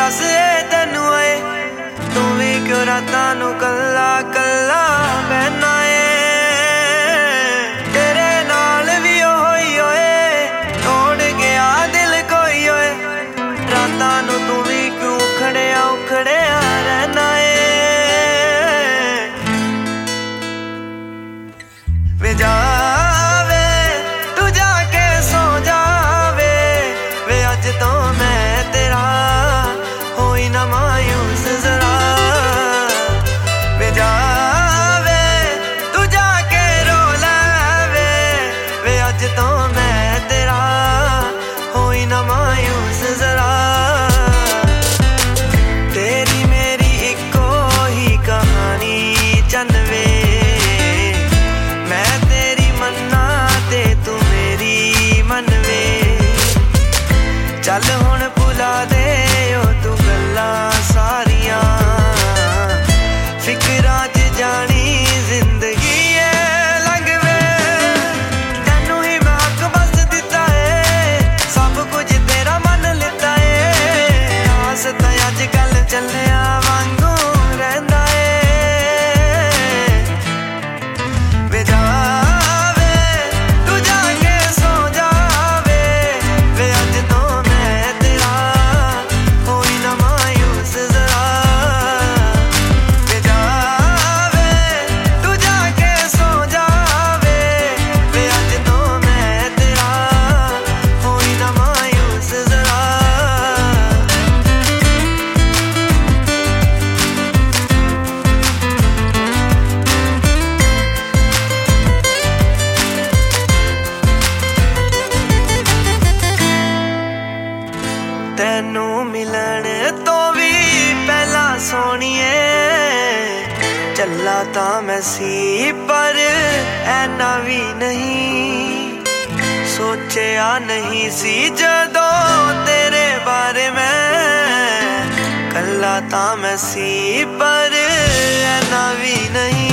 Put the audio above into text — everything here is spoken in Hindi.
एहसास है तेनू आए तू भी क्यों रातां नू कल्ला कल्ला बहना है तेरे नाल भी होई होए तोड़ गया दिल कोई होए रातां नू तू भी क्यों उखड़िया उखड़िया रहना है वे जावे तू जाके सो जावे वे अज तो मैं तेरा होई ना मायूस जरा वे जावे तू जाके रो लावे वे अज तो मैं तेरा होई ना मायूस जरा तेरी मेरी इको ही कहानी चनवे चल हुण भुला दे ओ तू गल्लां सारियां फिकरां च जानी जिंदगी है लंघवे तैनू ही मैं हक बस दिता है सब कुछ तेरा मन लिता है आस तां अज कल चलिया वांगू रहिंदा है वे जावे तू जाके सो जावे वे अज तो तेनू मिलन तो भी पहला सोनिए चला तां मैं सी पर ऐना भी नहीं सोचिया नहीं सी जदों तेरे बारे में कल्ला तां मैं सी पर ऐना भी नहीं